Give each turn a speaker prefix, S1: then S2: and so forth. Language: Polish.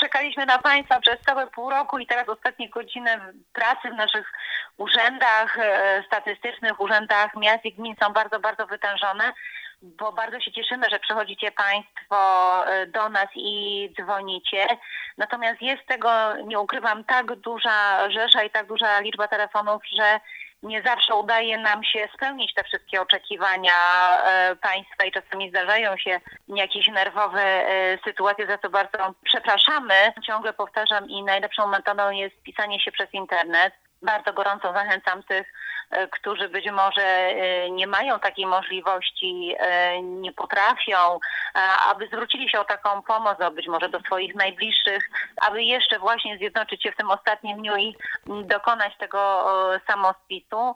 S1: czekaliśmy na Państwa przez całe pół roku i teraz ostatnie godziny pracy w naszych urzędach statystycznych, urzędach miast i gmin są bardzo, bardzo wytężone, bo bardzo się cieszymy, że przychodzicie Państwo do nas i dzwonicie. Natomiast jest tego, nie ukrywam, tak duża rzesza i tak duża liczba telefonów, że nie zawsze udaje nam się spełnić te wszystkie oczekiwania Państwa i czasami zdarzają się jakieś nerwowe sytuacje, za co bardzo przepraszamy. Ciągle powtarzam i najlepszą metodą jest pisanie się przez internet. Bardzo gorąco zachęcam tych, którzy być może nie mają takiej możliwości, nie potrafią, aby zwrócili się o taką pomoc, być może do swoich najbliższych, aby jeszcze właśnie zjednoczyć się w tym ostatnim dniu i dokonać tego samospisu.